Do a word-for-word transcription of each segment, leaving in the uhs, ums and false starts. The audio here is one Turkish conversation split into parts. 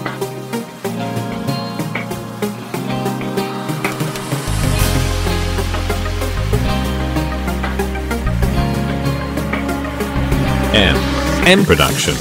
M. M Production.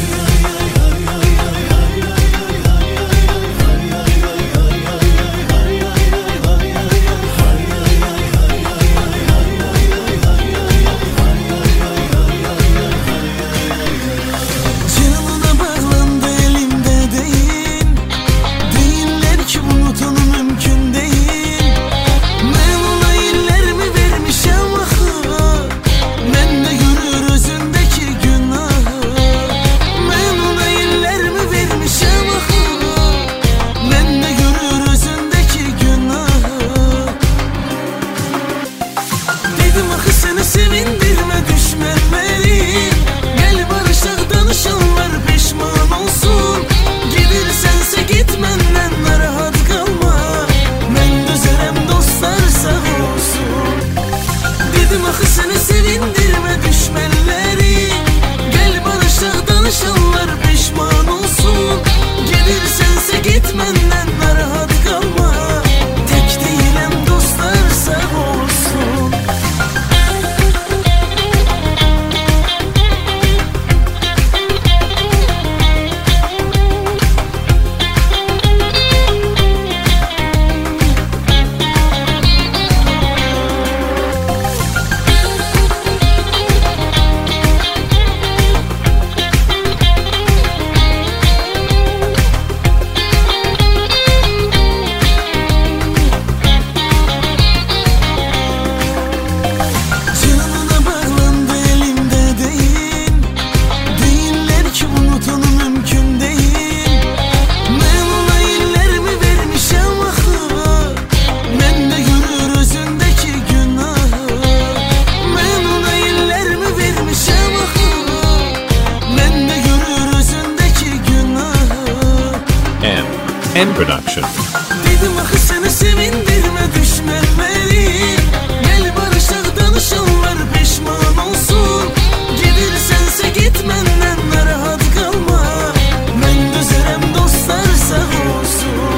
M Production. Dedim axı seni sevindirme düşmənləri. Gel barışaq danışanlar peşman olsun. Gedirsense git menden narahat kalma. Ben dözərəm dostlar sağ olsun.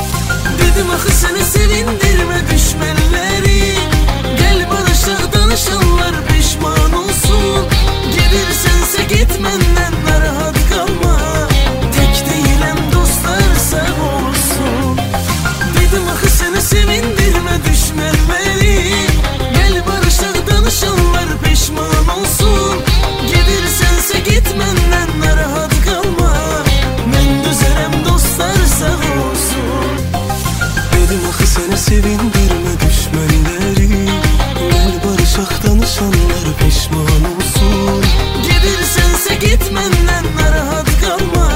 Dedim axı seni sevindirme düşmənləri. Gel barışaq danışanlar peşman olsun. Gedirsense git menden narahat kalma. Tek değilim dostlar sağ olsun. Dedim axı seni sevindirme düşmənləri. Gel barışaq danışanlar peşman olsun. Gedirsense git menden narahat kalma. Ben dözərəm dostlar sağ olsun. Dedim axı seni sevindirme düşmənləri. Gel barışaq danışanlar peşman olsun. Gedirsense git menden narahat kalma.